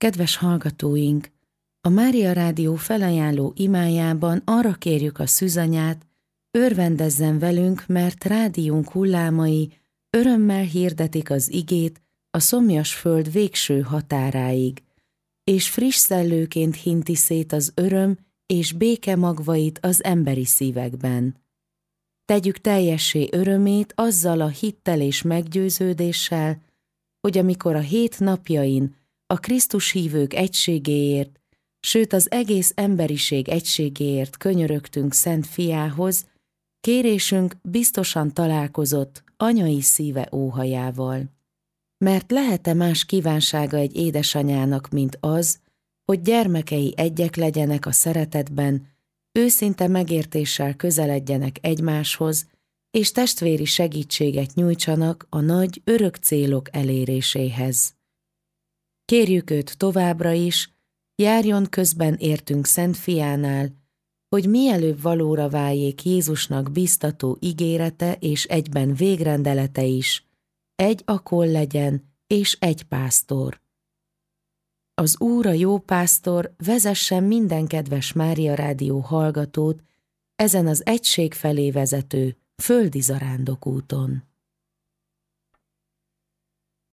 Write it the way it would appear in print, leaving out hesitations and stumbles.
Kedves hallgatóink! A Mária Rádió felajánló imájában arra kérjük a szűzanyát, örvendezzen velünk, mert rádiónk hullámai örömmel hirdetik az igét a szomjas föld végső határáig, és friss szellőként hinti szét az öröm és béke magvait az emberi szívekben. Tegyük teljessé örömét azzal a hittel és meggyőződéssel, hogy amikor a hét napjain a Krisztus hívők egységéért, sőt az egész emberiség egységéért könyörögtünk Szent Fiához, kérésünk biztosan találkozott anyai szíve óhajával. Mert lehet-e más kívánsága egy édesanyának, mint az, hogy gyermekei egyek legyenek a szeretetben, őszinte megértéssel közeledjenek egymáshoz, és testvéri segítséget nyújtsanak a nagy, örök célok eléréséhez. Kérjük őt továbbra is, járjon közben értünk Szent Fiánál, hogy mielőbb valóra váljék Jézusnak biztató ígérete és egyben végrendelete is, egy akol legyen és egy pásztor. Az Úr, a jó pásztor, vezessen minden kedves Mária Rádió hallgatót ezen az egység felé vezető földi zarándokúton.